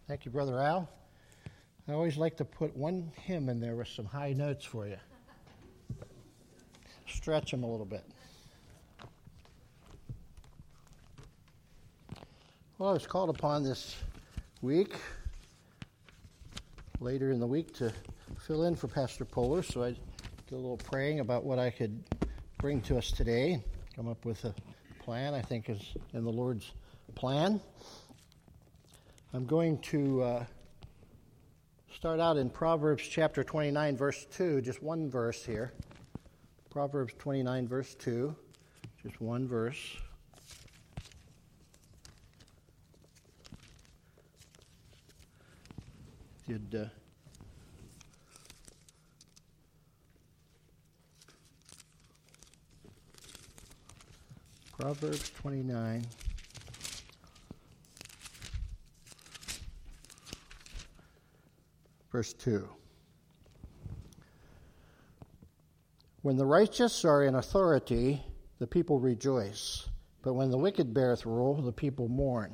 Thank you, Brother Al. I always like to put one hymn in there with some high notes for you. Stretch them a little bit. Well, I was called upon this week, later in the week, to fill in for Pastor Poehler, so I did a little praying about what I could bring to us today, come up with a plan I think is in the Lord's plan. I'm going to start out in Proverbs chapter 29, verse 2, just one verse here. Proverbs 29, verse 2, just one verse. Proverbs 29. Verse 2. When the righteous are in authority, the people rejoice. But when the wicked beareth rule, the people mourn.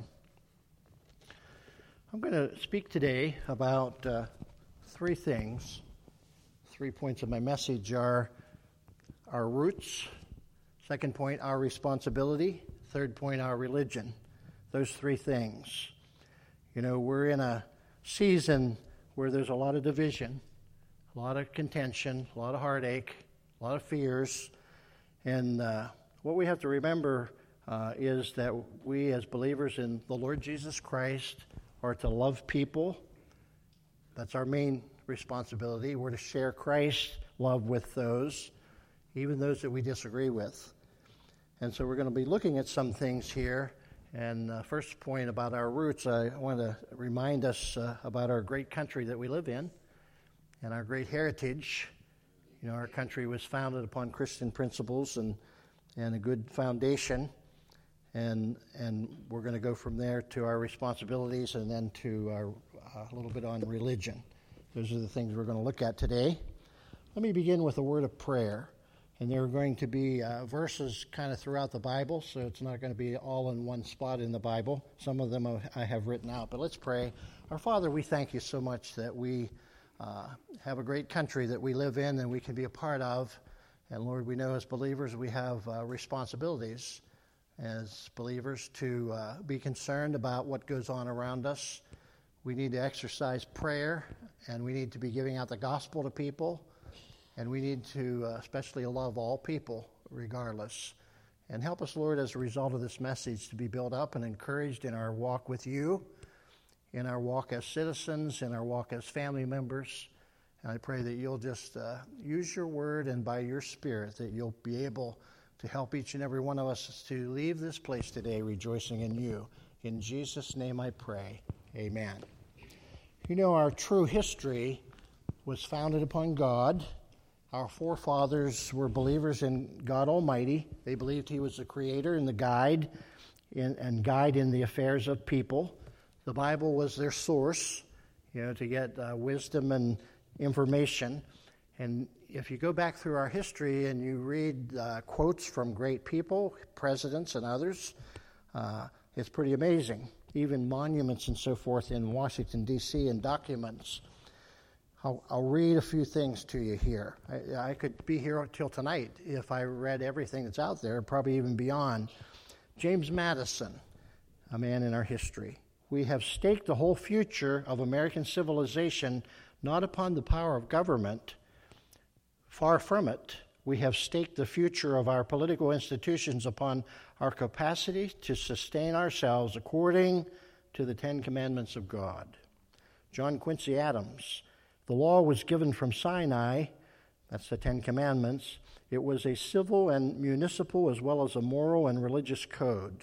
I'm going to speak today about three things. 3 points of my message are our roots. Second point, our responsibility. Third point, our religion. Those three things. You know, we're in a season where there's a lot of division, a lot of contention, a lot of heartache, a lot of fears. And what we have to remember is that we as believers in the Lord Jesus Christ are to love people. That's our main responsibility. We're to share Christ's love with those, even those that we disagree with. And so we're going to be looking at some things here. And first point about our roots, I want to remind us about our great country that we live in and our great heritage. You know, our country was founded upon Christian principles and a good foundation. And we're going to go from there to our responsibilities and then to a little bit on religion. Those are the things we're going to look at today. Let me begin with a word of prayer. And there are going to be verses kind of throughout the Bible, so it's not going to be all in one spot in the Bible. Some of them I have written out, but let's pray. Our Father, we thank you so much that we have a great country that we live in and we can be a part of. And Lord, we know as believers we have responsibilities as believers to be concerned about what goes on around us. We need to exercise prayer, and we need to be giving out the gospel to people. And we need to especially love all people regardless. And help us, Lord, as a result of this message to be built up and encouraged in our walk with you, in our walk as citizens, in our walk as family members. And I pray that you'll just use your word and by your spirit that you'll be able to help each and every one of us to leave this place today rejoicing in you. In Jesus' name I pray. Amen. You know, our true history was founded upon God. Our forefathers were believers in God Almighty. They believed he was the creator and the guide and guide in the affairs of people. The Bible was their source, you know, to get wisdom and information. And if you go back through our history and you read quotes from great people, presidents and others, it's pretty amazing. Even monuments and so forth in Washington, D.C. and documents. I'll read a few things to you here. I could be here till tonight if I read everything that's out there, probably even beyond. James Madison, a man in our history. We have staked the whole future of American civilization not upon the power of government. Far from it. We have staked the future of our political institutions upon our capacity to sustain ourselves according to the Ten Commandments of God. John Quincy Adams. The law was given from Sinai, that's the Ten Commandments. It was a civil and municipal as well as a moral and religious code.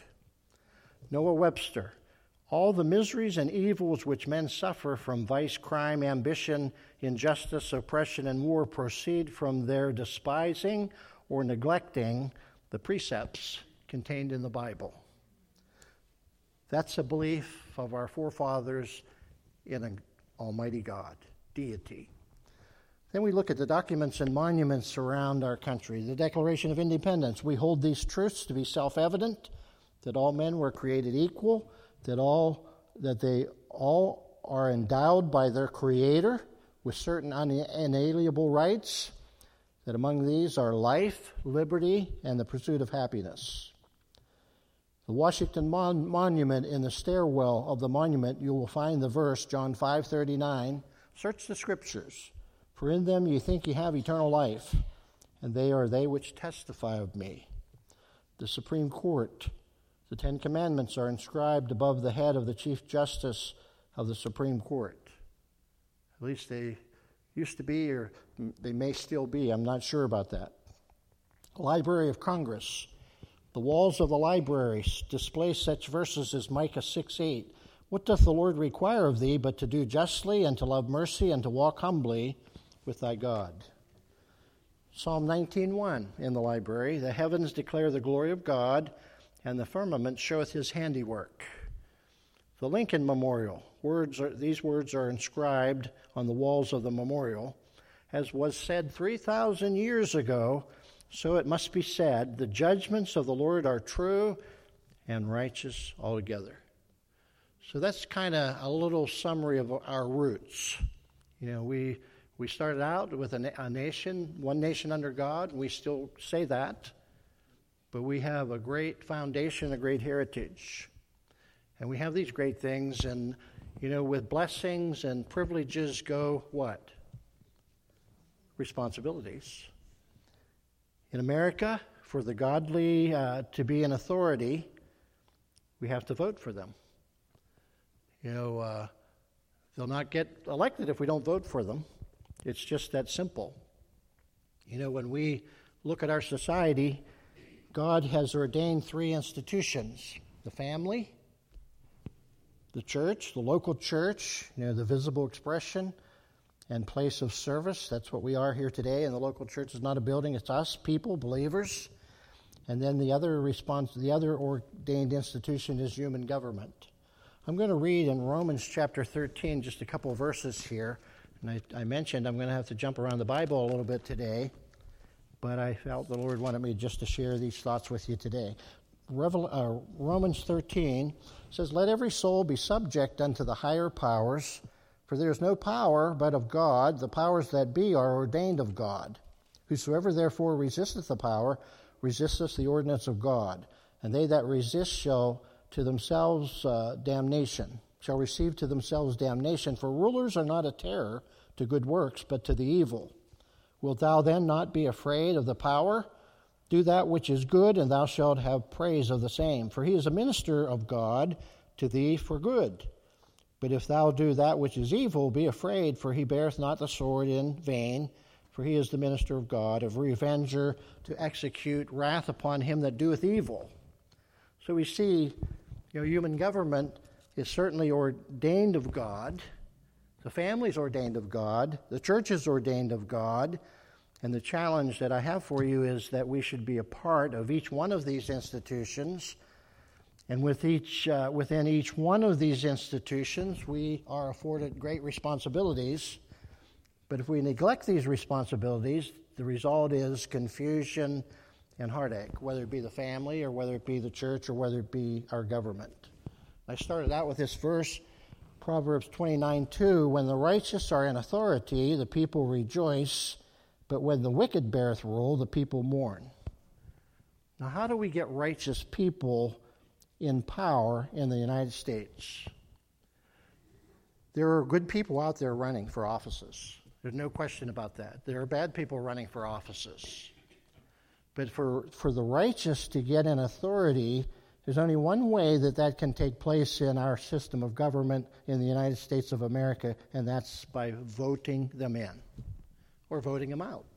Noah Webster, all the miseries and evils which men suffer from vice, crime, ambition, injustice, oppression, and war proceed from their despising or neglecting the precepts contained in the Bible. That's a belief of our forefathers in an almighty God. Deity. Then we look at the documents and monuments around our country. The Declaration of Independence. We hold these truths to be self-evident, that all men were created equal, that they all are endowed by their Creator with certain unalienable rights, that among these are life, liberty, and the pursuit of happiness. The Washington Monument, in the stairwell of the monument, you will find the verse, John 5:39, "Search the Scriptures, for in them you think you have eternal life, and they are they which testify of me." The Supreme Court, the Ten Commandments are inscribed above the head of the Chief Justice of the Supreme Court. At least they used to be, or they may still be. I'm not sure about that. Library of Congress. The walls of the library display such verses as Micah 6:8. "What doth the Lord require of thee but to do justly and to love mercy and to walk humbly with thy God?" Psalm 19:1 in the library. "The heavens declare the glory of God, and the firmament showeth his handiwork." The Lincoln Memorial. These words are inscribed on the walls of the memorial. As was said 3,000 years ago, so it must be said, "The judgments of the Lord are true and righteous altogether." So that's kind of a little summary of our roots. You know, we started out with a nation, one nation under God, and we still say that. But we have a great foundation, a great heritage. And we have these great things, and, you know, with blessings and privileges go what? Responsibilities. In America, for the godly to be in authority, we have to vote for them. You know, they'll not get elected if we don't vote for them. It's just that simple. You know, when we look at our society, God has ordained three institutions: the family, the church, the local church, you know, the visible expression and place of service. That's what we are here today. And the local church is not a building, it's us, people, believers. And then the other ordained institution is human government. I'm going to read in Romans chapter 13 just a couple of verses here. And I mentioned I'm going to have to jump around the Bible a little bit today, but I felt the Lord wanted me just to share these thoughts with you today. Romans 13 says, "Let every soul be subject unto the higher powers, for there is no power but of God. The powers that be are ordained of God. Whosoever therefore resisteth the power, resisteth the ordinance of God. And they that resist shall to themselves shall receive to themselves damnation. For rulers are not a terror to good works, but to the evil. Wilt thou then not be afraid of the power? Do that which is good, and thou shalt have praise of the same. For he is a minister of God to thee for good. But if thou do that which is evil, be afraid, for he beareth not the sword in vain. For he is the minister of God, of revenger, to execute wrath upon him that doeth evil." So we see, human government is certainly ordained of God. The family is ordained of God. The church is ordained of God. And the challenge that I have for you is that we should be a part of each one of these institutions. And within each one of these institutions, we are afforded great responsibilities. But if we neglect these responsibilities, the result is confusion and heartache, whether it be the family or whether it be the church or whether it be our government. I started out with this verse, Proverbs 29:2, "When the righteous are in authority, the people rejoice, but when the wicked beareth rule, the people mourn." Now, how do we get righteous people in power in the United States? There are good people out there running for offices. There's no question about that. There are bad people running for offices. But for the righteous to get in authority, there's only one way that can take place in our system of government in the United States of America, and that's by voting them in or voting them out.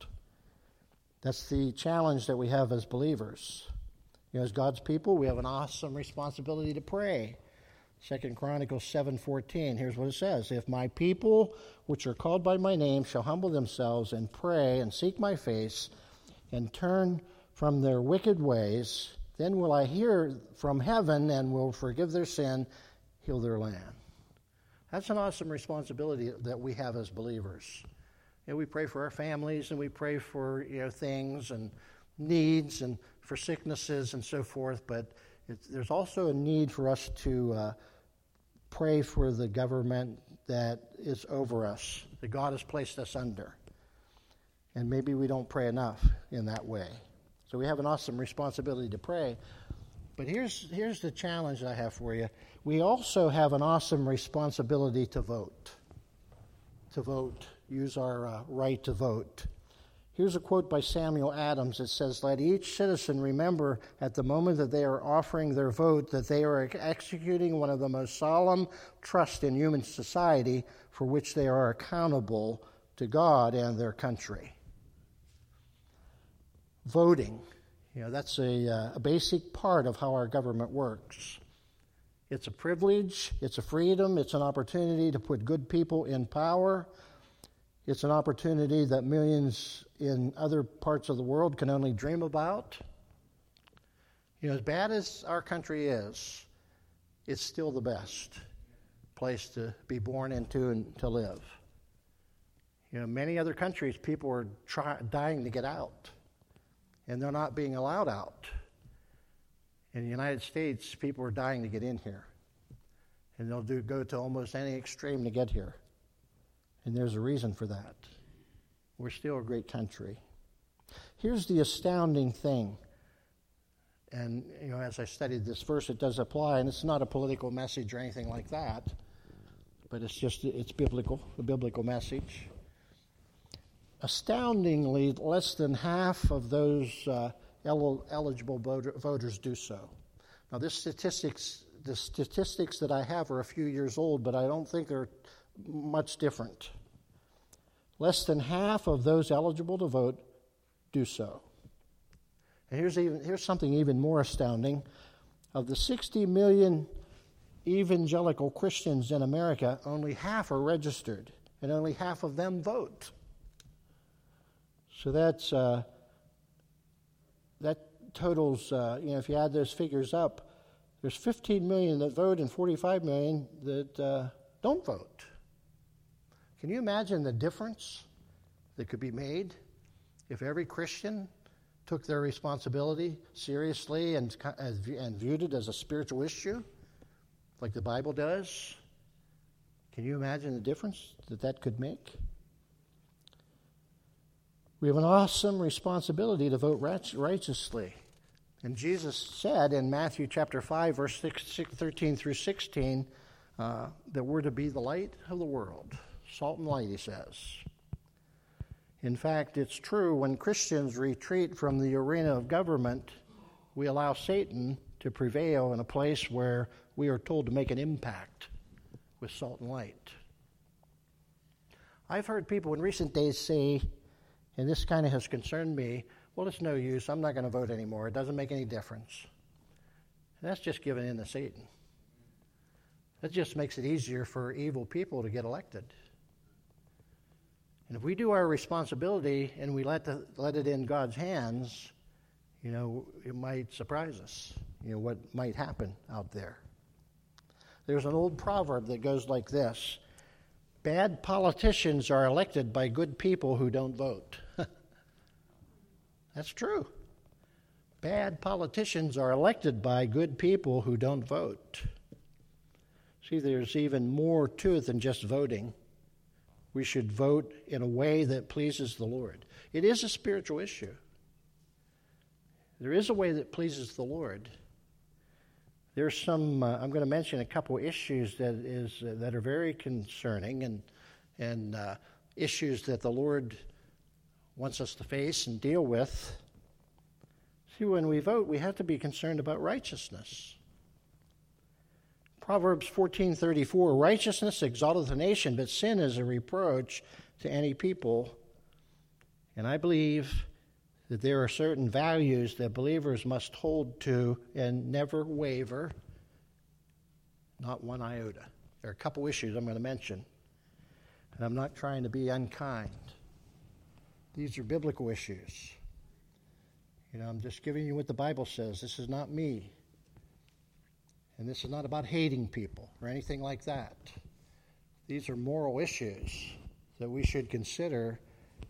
That's the challenge that we have as believers. As God's people, we have an awesome responsibility to pray. 2 Chronicles 7:14, here's what it says: "If my people, which are called by my name, shall humble themselves and pray and seek my face and turn from their wicked ways, then will I hear from heaven and will forgive their sin, heal their land." That's an awesome responsibility that we have as believers. We pray for our families, and we pray for things and needs and for sicknesses and so forth, but there's also a need for us to pray for the government that is over us, that God has placed us under. And maybe we don't pray enough in that way. So we have an awesome responsibility to pray. But here's the challenge I have for you. We also have an awesome responsibility to vote. To vote, use our right to vote. Here's a quote by Samuel Adams. It says, "Let each citizen remember at the moment that they are offering their vote that they are executing one of the most solemn trusts in human society for which they are accountable to God and their country." Voting, that's a basic part of how our government works. It's a privilege, it's a freedom, it's an opportunity to put good people in power. It's an opportunity that millions in other parts of the world can only dream about. As bad as our country is, it's still the best place to be born into and to live. Many other countries, people are dying to get out, and they're not being allowed out. In the United States, people are dying to get in here, and they'll go to almost any extreme to get here. And there's a reason for that. We're still a great country. Here's the astounding thing. And, as I studied this verse, it does apply, and it's not a political message or anything like that, but it's biblical, a biblical message. Astoundingly, less than half of those eligible voters do so. Now, the statistics that I have are a few years old, but I don't think they're much different. Less than half of those eligible to vote do so. And here's something even more astounding. Of the 60 million evangelical Christians in America, only half are registered, and only half of them vote. So that totals, if you add those figures up, there's 15 million that vote and 45 million that don't vote. Can you imagine the difference that could be made if every Christian took their responsibility seriously and viewed it as a spiritual issue, like the Bible does? Can you imagine the difference that could make? We have an awesome responsibility to vote righteously. And Jesus said in Matthew chapter 5, verse 13 through 16, that we're to be the light of the world. Salt and light, he says. In fact, it's true, when Christians retreat from the arena of government, we allow Satan to prevail in a place where we are told to make an impact with salt and light. I've heard people in recent days say, and this kind of has concerned me, well, it's no use, I'm not going to vote anymore, it doesn't make any difference. And that's just giving in to Satan. That just makes it easier for evil people to get elected. And if we do our responsibility and we let it in God's hands, it might surprise us, what might happen out there. There's an old proverb that goes like this: bad politicians are elected by good people who don't vote. That's true. Bad politicians are elected by good people who don't vote. See, there's even more to it than just voting. We should vote in a way that pleases the Lord. It is a spiritual issue. There is a way that pleases the Lord. There's some, I'm going to mention a couple issues that are very concerning and issues that the Lord wants us to face and deal with. See, when we vote, we have to be concerned about righteousness. Proverbs 14:34, righteousness exalteth a nation, but sin is a reproach to any people. And I believe that there are certain values that believers must hold to and never waver, not one iota. There are a couple issues I'm going to mention, and I'm not trying to be unkind. These are biblical issues. I'm just giving you what the Bible says. This is not me. And this is not about hating people or anything like that. These are moral issues that we should consider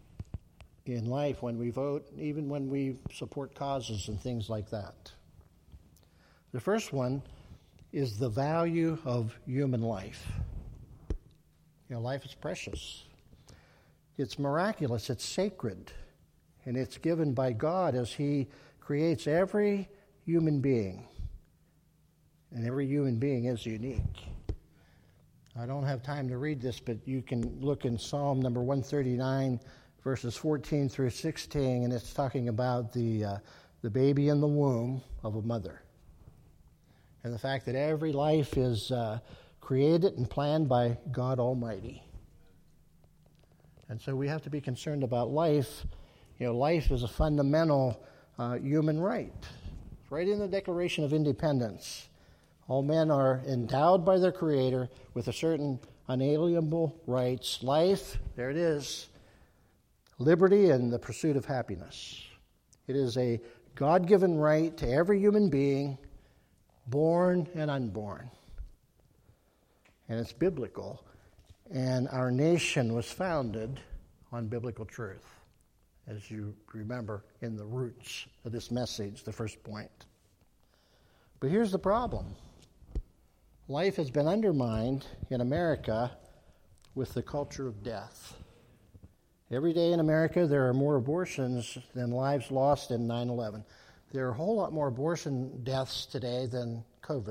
in life when we vote, even when we support causes and things like that. The first one is the value of human life. Life is precious. It's miraculous. It's sacred. And it's given by God as He creates every human being. And every human being is unique. I don't have time to read this, but you can look in Psalm number 139, verses 14 through 16, and it's talking about the baby in the womb of a mother. And the fact that every life is created and planned by God Almighty. And so we have to be concerned about life. Life is a fundamental human right. It's right in the Declaration of Independence. All men are endowed by their Creator with a certain unalienable rights. Life, there it is, liberty and the pursuit of happiness. It is a God-given right to every human being, born and unborn. And it's biblical. And our nation was founded on biblical truth, as you remember in the roots of this message, the first point. But here's the problem. Life has been undermined in America with the culture of death. Every day in America, there are more abortions than lives lost in 9/11. There are a whole lot more abortion deaths today than COVID.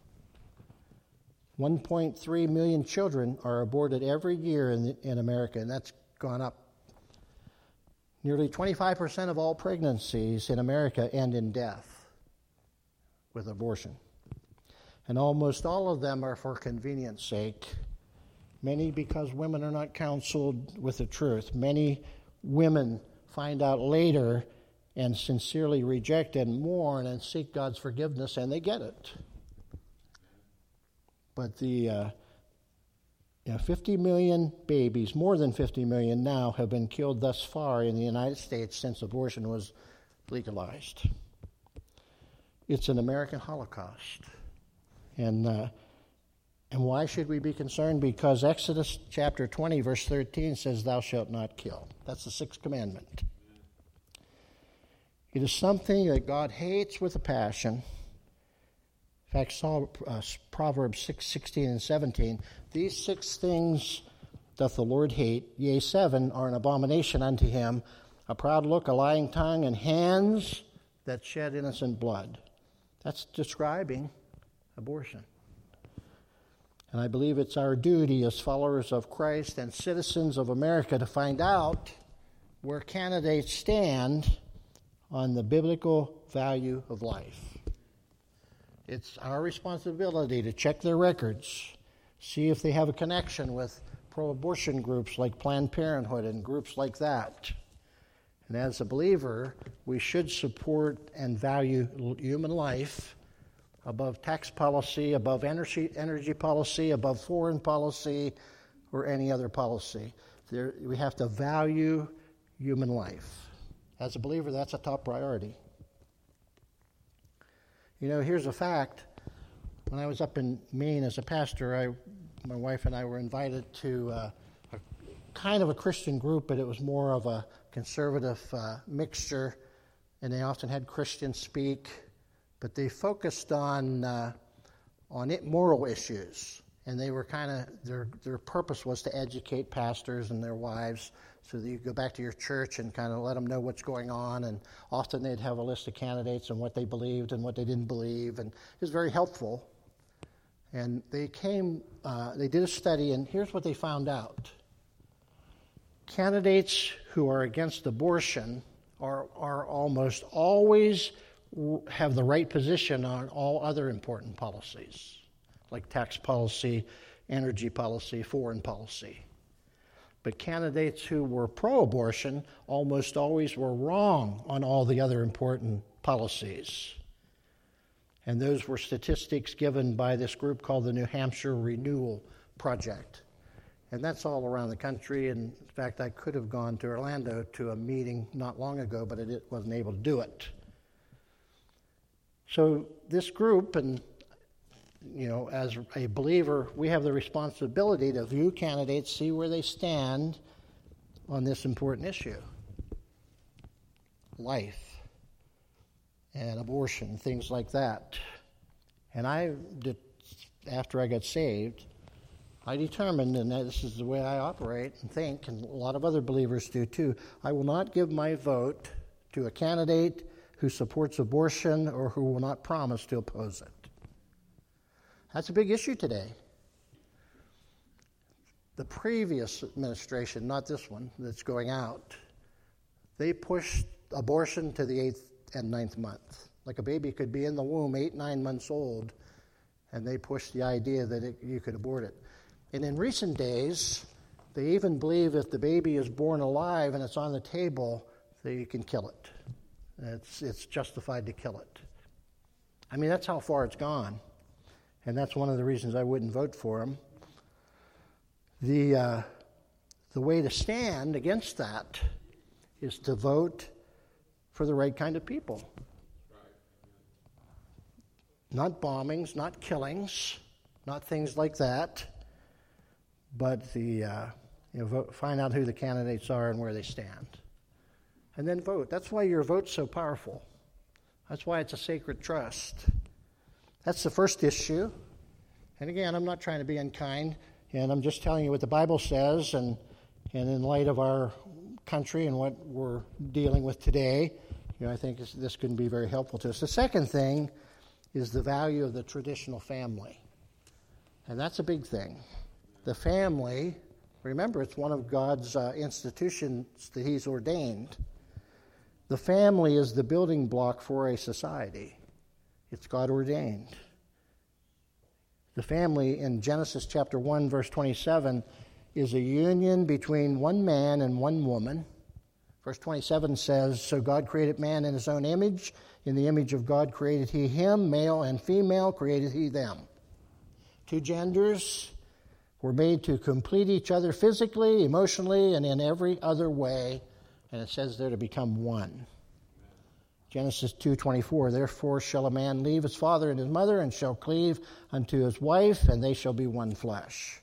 1.3 million children are aborted every year in America, and that's gone up. Nearly 25% of all pregnancies in America end in death with abortion. And almost all of them are for convenience sake. Many because women are not counseled with the truth. Many women find out later and sincerely reject and mourn and seek God's forgiveness, and they get it. But the 50 million babies, more than 50 million now, have been killed thus far in the United States since abortion was legalized. It's an American Holocaust. And why should we be concerned? Because Exodus chapter 20, verse 13 says, "Thou shalt not kill." That's the sixth commandment. It is something that God hates with a passion. In fact, Proverbs 6:16 and 17, "These 6 things doth the Lord hate, yea, 7 are an abomination unto him, a proud look, a lying tongue, and hands that shed innocent blood." That's describing abortion. And I believe it's our duty as followers of Christ and citizens of America to find out where candidates stand on the biblical value of life. It's our responsibility to check their records, see if they have a connection with pro-abortion groups like Planned Parenthood and groups like that. And as a believer, we should support and value human life above tax policy, above energy policy, above foreign policy, or any other policy. We have to value human life. As a believer, that's a top priority. Here's a fact. When I was up in Maine as a pastor, my wife and I were invited to a kind of a Christian group, but it was more of a conservative mixture, and they often had Christians speak. But they focused on moral issues, and they were their purpose was to educate pastors and their wives so that you go back to your church and kind of let them know what's going on. And often they'd have a list of candidates and what they believed and what they didn't believe, and it was very helpful. And they did a study, and here's what they found out: candidates who are against abortion are almost always have the right position on all other important policies, like tax policy, energy policy, foreign policy. But candidates who were pro-abortion almost always were wrong on all the other important policies. And those were statistics given by this group called the New Hampshire Renewal Project. And that's all around the country. And in fact, I could have gone to Orlando to a meeting not long ago, but I wasn't able to do it. So this group, and as a believer, we have the responsibility to view candidates, see where they stand on this important issue: life and abortion, things like that. And after I got saved, I determined, and this is the way I operate and think, and a lot of other believers do too, I will not give my vote to a candidate who supports abortion or who will not promise to oppose it. That's a big issue today. The previous administration, not this one that's going out, they pushed abortion to the 8th and 9th month. Like a baby could be in the womb 8, 9 months old, and they pushed the idea that you could abort it. And in recent days, they even believe if the baby is born alive and it's on the table, that you can kill it. It's justified to kill it. I mean, that's how far it's gone. And that's one of the reasons I wouldn't vote for him. The way to stand against that is to vote for the right kind of people. Not bombings, not killings, not things like that, but find out who the candidates are and where they stand. And then vote. That's why your vote's so powerful. That's why it's a sacred trust. That's the first issue. And again, I'm not trying to be unkind, and I'm just telling you what the Bible says, and in light of our country and what we're dealing with today, I think this can be very helpful to us. The second thing is the value of the traditional family. And that's a big thing. The family, remember, it's one of God's institutions that He's ordained. The family is the building block for a society. It's God ordained. The family in Genesis chapter 1, verse 27, is a union between one man and one woman. Verse 27 says, "So God created man in His own image. In the image of God created He him, male and female created He them." Two genders were made to complete each other physically, emotionally, and in every other way. And it says they're to become one. Genesis 2:24, "Therefore shall a man leave his father and his mother, and shall cleave unto his wife, and they shall be one flesh."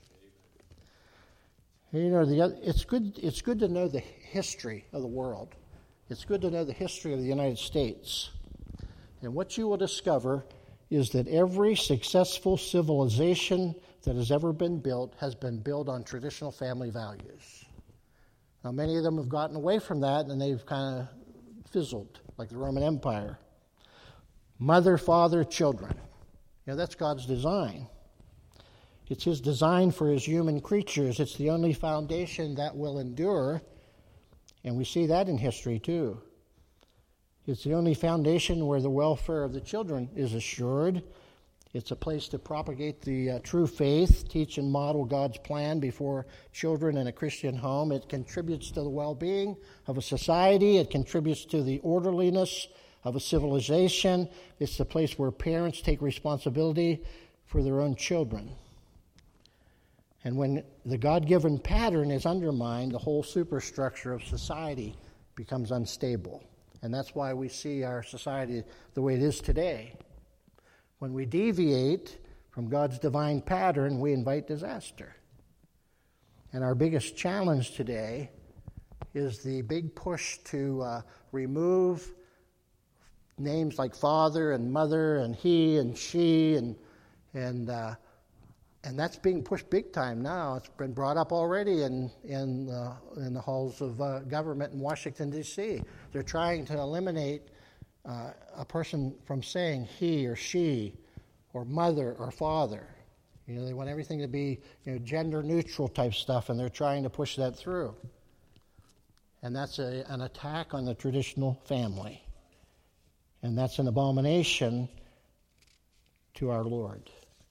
It's good to know the history of the world. It's good to know the history of the United States. And what you will discover is that every successful civilization that has ever been built has been built on traditional family values. Now, many of them have gotten away from that, and they've kind of fizzled, like the Roman Empire. Mother, father, children. That's God's design. It's His design for His human creatures. It's the only foundation that will endure, and we see that in history too. It's the only foundation where the welfare of the children is assured. It's a place to propagate the true faith, teach and model God's plan before children in a Christian home. It contributes to the well-being of a society. It contributes to the orderliness of a civilization. It's the place where parents take responsibility for their own children. And when the God-given pattern is undermined, the whole superstructure of society becomes unstable. And that's why we see our society the way it is today. When we deviate from God's divine pattern, we invite disaster. And our biggest challenge today is the big push to remove names like father and mother and he and she, and that's being pushed big time now. It's been brought up already in the halls of government in Washington, D.C. They're trying to eliminate a person from saying he or she or mother or father. They want everything to be gender neutral type stuff, and they're trying to push that through. And that's an attack on the traditional family. And that's an abomination to our Lord.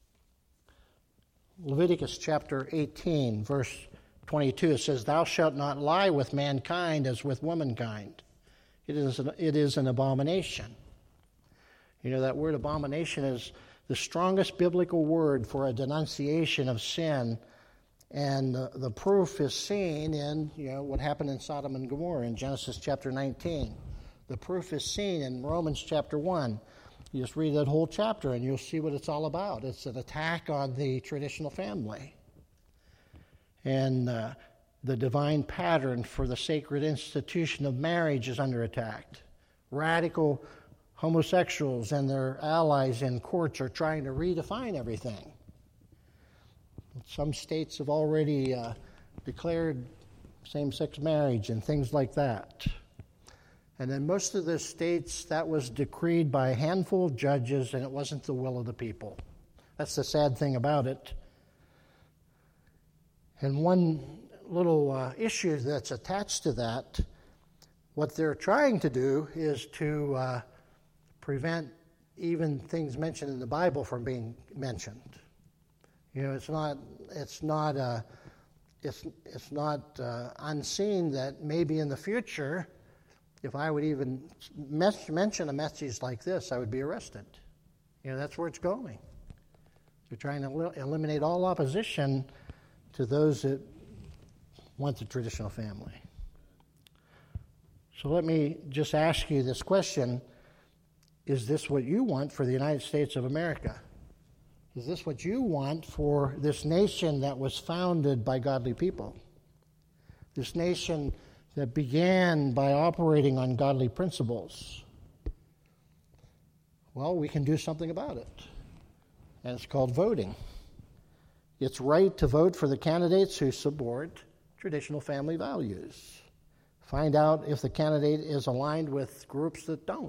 Leviticus chapter 18, verse 22, it says, "Thou shalt not lie with mankind as with womankind. It is an abomination." That word abomination is the strongest biblical word for a denunciation of sin, and the proof is seen in what happened in Sodom and Gomorrah in Genesis chapter 19. The proof is seen in Romans chapter 1. You just read that whole chapter and you'll see what it's all about. It's an attack on the traditional family. And the divine pattern for the sacred institution of marriage is under attack. Radical homosexuals and their allies in courts are trying to redefine everything. Some states have already declared same-sex marriage and things like that. And in most of the states, that was decreed by a handful of judges, and it wasn't the will of the people. That's the sad thing about it. And one little issue that's attached to that, what they're trying to do is to prevent even things mentioned in the Bible from being mentioned. You know, it's not unseen that maybe in the future, if I would even mention a message like this, I would be arrested. You know, that's where it's going. They're trying to eliminate all opposition to those that want the traditional family. So let me just ask you this question. Is this what you want for the United States of America? Is this what you want for this nation that was founded by godly people? This nation that began by operating on godly principles? Well, we can do something about it. And it's called voting. It's right to vote for the candidates who support traditional family values. Find out if the candidate is aligned with groups that don't.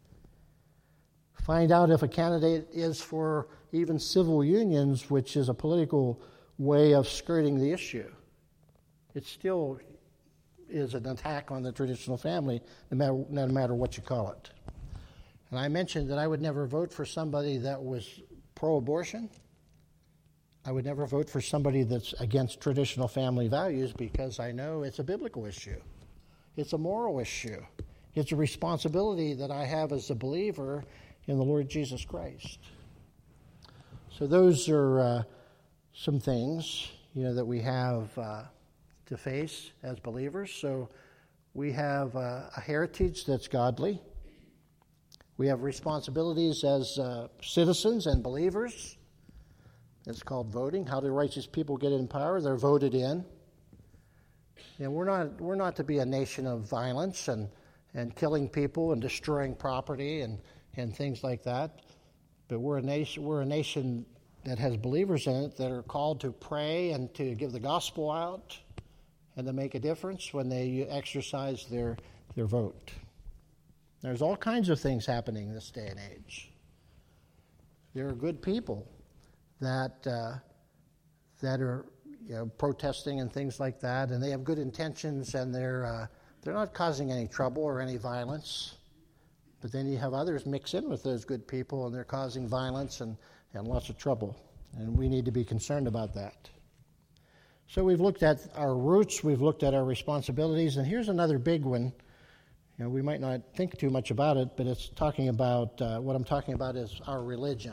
Find out if a candidate is for even civil unions, which is a political way of skirting the issue. It still is an attack on the traditional family, no matter what you call it. And I mentioned that I would never vote for somebody that was pro-abortion. I would never vote for somebody that's against traditional family values because I know it's a biblical issue. It's a moral issue. It's a responsibility that I have as a believer in the Lord Jesus Christ. So those are some things, that we have to face as believers. So we have a heritage that's godly. We have responsibilities as citizens and believers. It's called voting. How do righteous people get in power? They're voted in. And we're not to be a nation of violence and killing people and destroying property and things like that. But we're a nation that has believers in it that are called to pray and to give the gospel out and to make a difference when they exercise their vote. There's all kinds of things happening in this day and age. There are good people that are protesting and things like that, and they have good intentions, and they're not causing any trouble or any violence. But then you have others mix in with those good people, and they're causing violence and lots of trouble. And we need to be concerned about that. So we've looked at our roots, we've looked at our responsibilities, and here's another big one. We might not think too much about it, but it's talking about, what I'm talking about is our religion.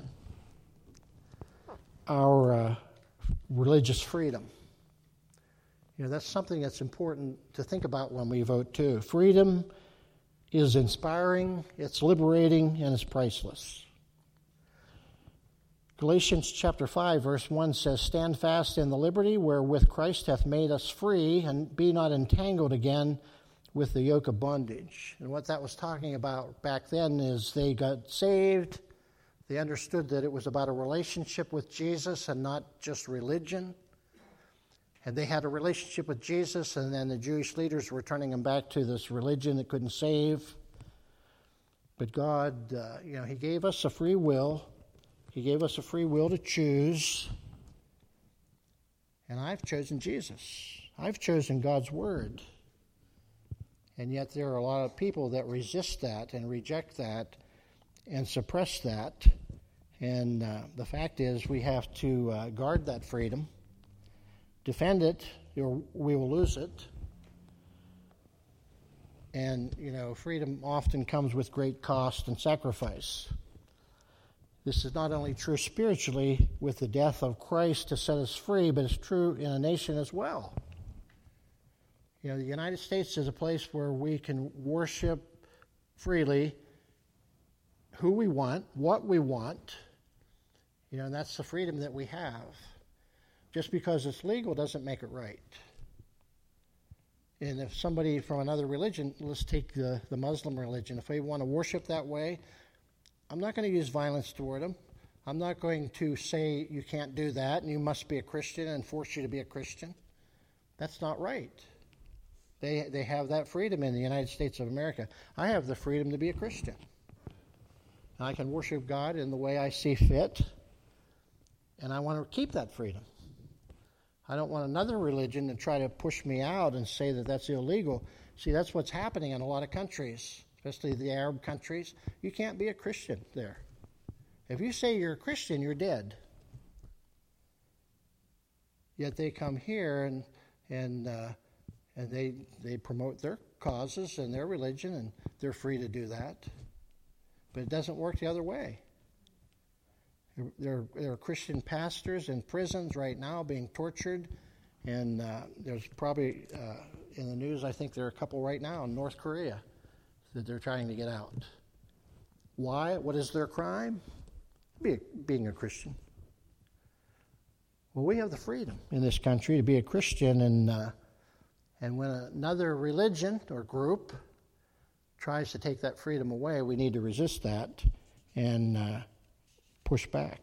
Our religious freedom. That's something that's important to think about when we vote too. Freedom is inspiring, it's liberating, and it's priceless. Galatians chapter 5, verse 1 says, "Stand fast in the liberty wherewith Christ hath made us free, and be not entangled again with the yoke of bondage." And what that was talking about back then is they got saved. They understood that it was about a relationship with Jesus and not just religion. And they had a relationship with Jesus, and then the Jewish leaders were turning them back to this religion that couldn't save. But God, He gave us a free will. He gave us a free will to choose. And I've chosen Jesus. I've chosen God's Word. And yet there are a lot of people that resist that and reject that and suppress that. And the fact is we have to guard that freedom, defend it, or we will lose it. And, freedom often comes with great cost and sacrifice. This is not only true spiritually with the death of Christ to set us free, but it's true in a nation as well. The United States is a place where we can worship freely who we want, what we want, and that's the freedom that we have. Just because it's legal doesn't make it right. And if somebody from another religion, let's take the Muslim religion, if they want to worship that way, I'm not going to use violence toward them. I'm not going to say you can't do that and you must be a Christian and force you to be a Christian. That's not right. They have that freedom in the United States of America. I have the freedom to be a Christian. I can worship God in the way I see fit, and I want to keep that freedom. I don't want another religion to try to push me out and say that that's illegal. See, that's what's happening in a lot of countries, especially the Arab countries. You can't be a Christian there. If you say you're a Christian, you're dead. Yet they come here and they promote their causes and their religion, and they're free to do that. But it doesn't work the other way. There are Christian pastors in prisons right now being tortured, and there's probably in the news, I think there are a couple right now in North Korea that they're trying to get out. Why? What is their crime? Being a Christian. Well, we have the freedom in this country to be a Christian, and when another religion or group tries to take that freedom away, we need to resist that and push back.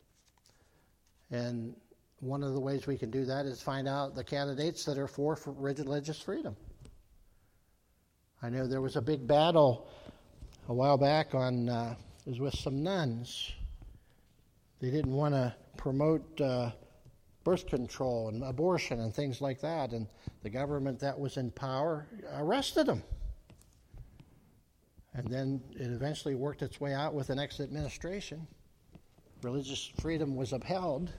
And one of the ways we can do that is find out the candidates that are for religious freedom. I know there was a big battle a while back it was with some nuns. They didn't want to promote birth control and abortion and things like that, and the government that was in power arrested them. And then it eventually worked its way out with the next administration. Religious freedom was upheld,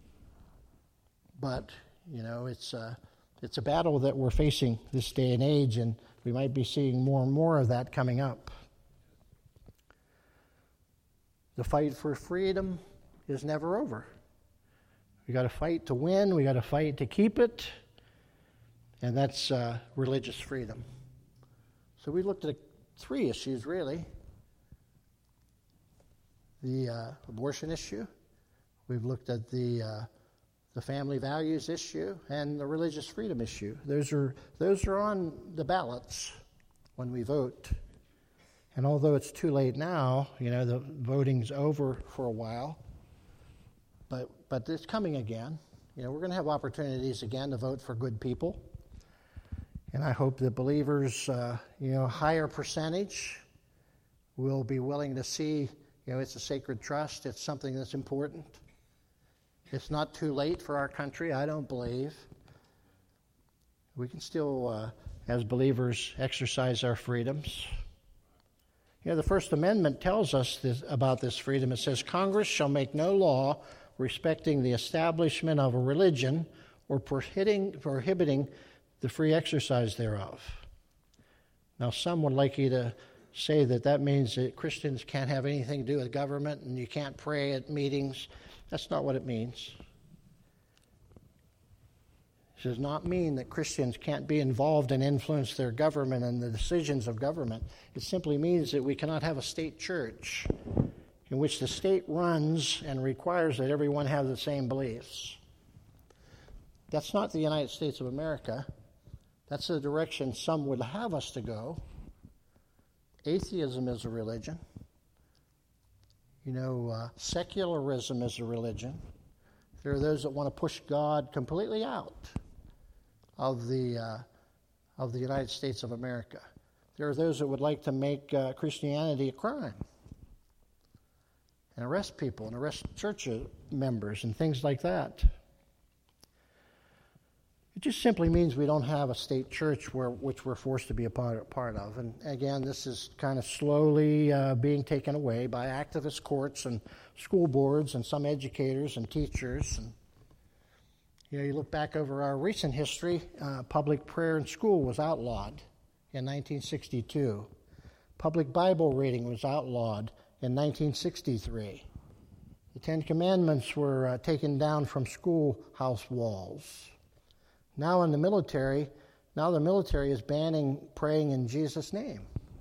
but it's a battle that we're facing this day and age, and we might be seeing more and more of that coming up. The fight for freedom is never over. We got to fight to win. We got to fight to keep it, and that's religious freedom. So we looked at 3 issues, really. The abortion issue. We've looked at the family values issue and the religious freedom issue. Those are on the ballots when we vote. And although it's too late now, the voting's over for a while, but it's coming again. We're going to have opportunities again to vote for good people. And I hope that believers, higher percentage will be willing to see, it's a sacred trust. It's something that's important. It's not too late for our country, I don't believe. We can still, as believers, exercise our freedoms. The First Amendment tells us about this freedom. It says, Congress shall make no law respecting the establishment of a religion or prohibiting the free exercise thereof. Now, some would like you to say that means that Christians can't have anything to do with government and you can't pray at meetings. That's not what it means. It does not mean that Christians can't be involved and influence their government and the decisions of government. It simply means that we cannot have a state church in which the state runs and requires that everyone have the same beliefs. That's not the United States of America. That's the direction some would have us to go. Atheism is a religion. Secularism is a religion. There are those that want to push God completely out of the United States of America. There are those that would like to make Christianity a crime and arrest people and arrest church members and things like that. It just simply means we don't have a state church which we're forced to be a part of. And again, this is kind of slowly being taken away by activist courts and school boards and some educators and teachers. And you look back over our recent history, public prayer in school was outlawed in 1962. Public Bible reading was outlawed in 1963. The Ten Commandments were taken down from schoolhouse walls. Now the military is banning praying in Jesus' name.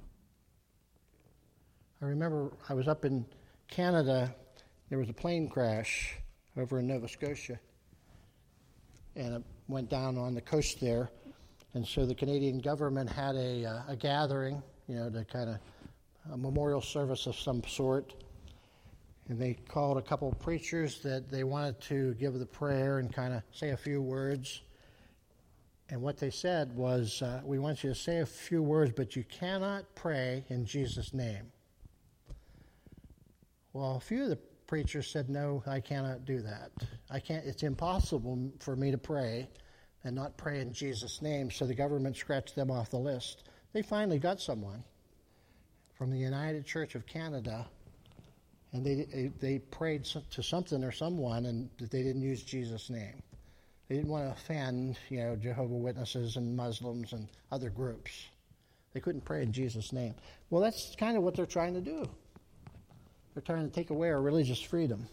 I remember I was up in Canada. There was a plane crash over in Nova Scotia, and it went down on the coast there. And so the Canadian government had a gathering, to kind of a memorial service of some sort. And they called a couple of preachers that they wanted to give the prayer and kind of say a few words. And what they said was, we want you to say a few words, but you cannot pray in Jesus' name. Well, a few of the preachers said, no, I cannot do that. It's impossible for me to pray and not pray in Jesus' name. So the government scratched them off the list. They finally got someone from the United Church of Canada, and they prayed to something or someone, and they didn't use Jesus' name. They didn't want to offend, Jehovah's Witnesses and Muslims and other groups. They couldn't pray in Jesus' name. Well, that's kind of what they're trying to do. They're trying to take away our religious freedom.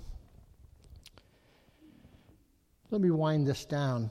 Let me wind this down.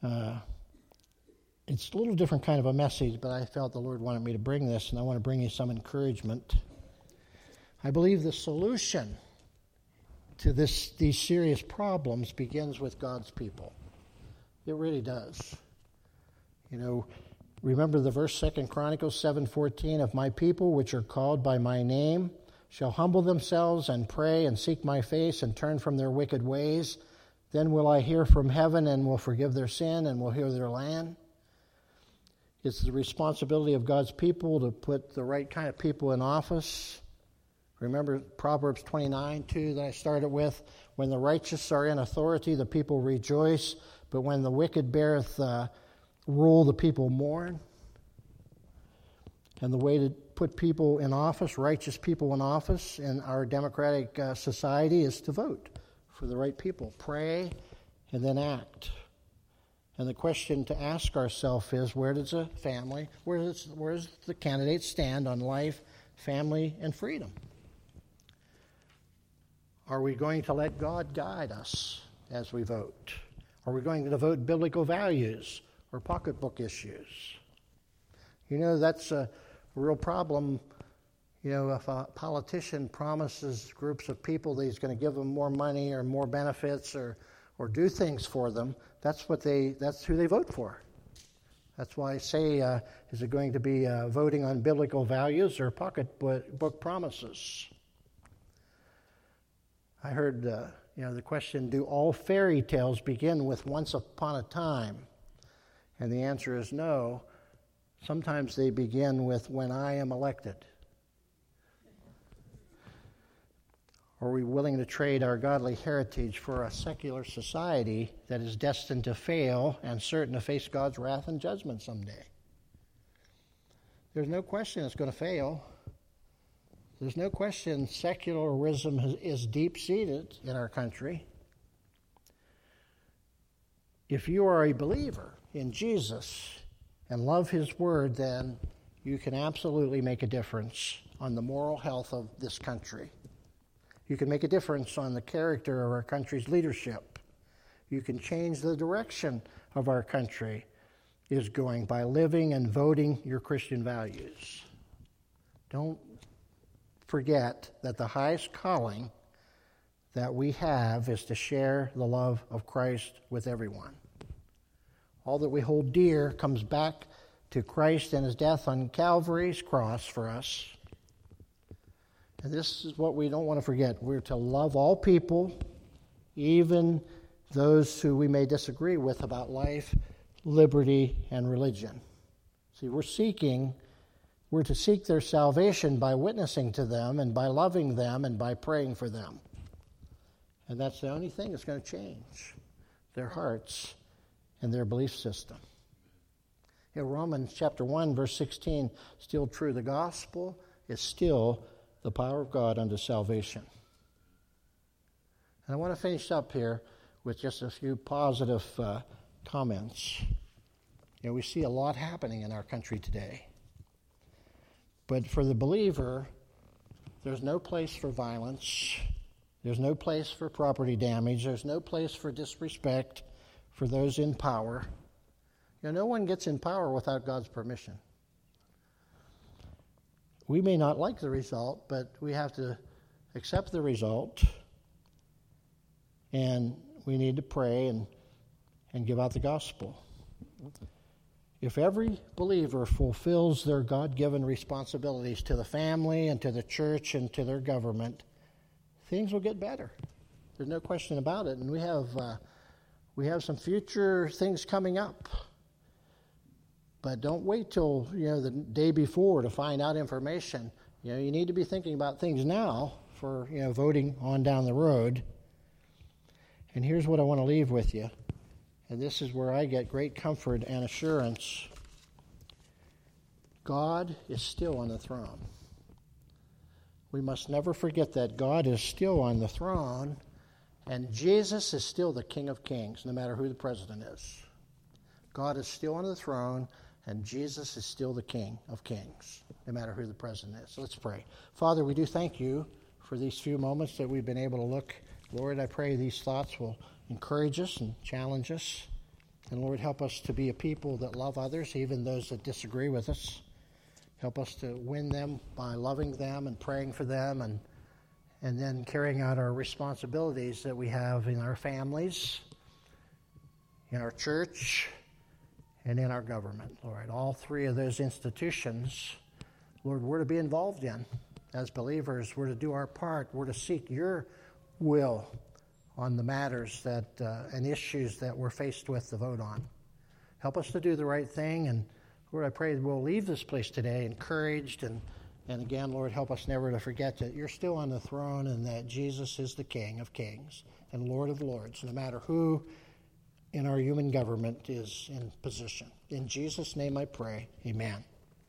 It's a little different kind of a message, but I felt the Lord wanted me to bring this, and I want to bring you some encouragement. I believe the solution to these serious problems begins with God's people. It really does. Remember the verse 2 Chronicles 7:14, if my people which are called by my name shall humble themselves and pray and seek my face and turn from their wicked ways, then will I hear from heaven and will forgive their sin and will heal their land. It's the responsibility of God's people to put the right kind of people in office. Remember Proverbs 29:2 that I started with, when the righteous are in authority, the people rejoice, but when the wicked beareth rule, the people mourn. And the way to put people in office, righteous people in office in our democratic society, is to vote for the right people. Pray and then act. And the question to ask ourselves is, where does the candidate stand on life, family, and freedom? Are we going to let God guide us as we vote? Are we going to vote biblical values or pocketbook issues? That's a real problem. If a politician promises groups of people that he's going to give them more money or more benefits or do things for them, that's who they vote for. That's why I say, is it going to be voting on biblical values or pocketbook promises? I heard, the question, do all fairy tales begin with once upon a time? And the answer is no. Sometimes they begin with when I am elected. Are we willing to trade our godly heritage for a secular society that is destined to fail and certain to face God's wrath and judgment someday? There's no question it's going to fail. There's no question secularism is deep-seated in our country. If you are a believer in Jesus and love His Word, then you can absolutely make a difference on the moral health of this country. You can make a difference on the character of our country's leadership. You can change the direction of our country is going by living and voting your Christian values. Don't forget that the highest calling that we have is to share the love of Christ with everyone. All that we hold dear comes back to Christ and His death on Calvary's cross for us. And this is what we don't want to forget. We're to love all people, even those who we may disagree with about life, liberty, and religion. See, we're to seek their salvation by witnessing to them and by loving them and by praying for them. And that's the only thing that's going to change their hearts and their belief system. In Romans chapter 1, verse 16, still true. The gospel is still the power of God unto salvation. And I want to finish up here with just a few positive comments. We see a lot happening in our country today. But for the believer, there's no place for violence. There's no place for property damage. There's no place for disrespect for those in power. No one gets in power without God's permission. We may not like the result, but we have to accept the result. And we need to pray and give out the gospel. If every believer fulfills their God-given responsibilities to the family and to the church and to their government, things will get better. There's no question about it. And we have some future things coming up. But don't wait till the day before to find out information. You need to be thinking about things now for voting on down the road. And here's what I want to leave with you. And this is where I get great comfort and assurance. God is still on the throne. We must never forget that God is still on the throne, and Jesus is still the King of Kings, no matter who the president is. God is still on the throne, and Jesus is still the King of Kings, no matter who the president is. So let's pray. Father, we do thank you for these few moments that we've been able to look. Lord, I pray these thoughts will encourage us and challenge us. And Lord, help us to be a people that love others, even those that disagree with us. Help us to win them by loving them and praying for them and then carrying out our responsibilities that we have in our families, in our church, and in our government, Lord. All three of those institutions, Lord, we're to be involved in. As believers, we're to do our part. We're to seek your will on the matters and issues that we're faced with to vote on. Help us to do the right thing. And Lord, I pray that we'll leave this place today encouraged. And again, Lord, help us never to forget that you're still on the throne and that Jesus is the King of Kings and Lord of Lords, no matter who in our human government is in position. In Jesus' name I pray, amen.